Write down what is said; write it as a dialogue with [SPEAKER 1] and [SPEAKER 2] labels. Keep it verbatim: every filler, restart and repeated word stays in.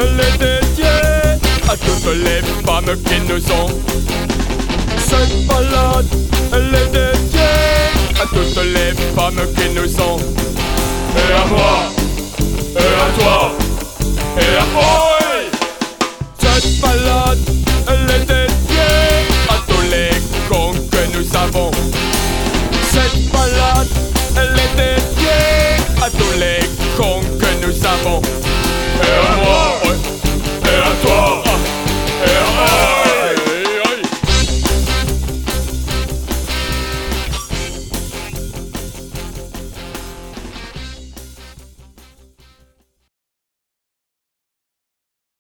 [SPEAKER 1] les dédier à toutes les femmes qui nous ont. Cette balade, elle est dédiée à toutes les femmes qui nous ont. Et à moi, et à toi, et à moi. Cette balade, elle est dédiée à tous les cons que nous avons. Cette balade, elle est dédiée à tous les cons que nous avons.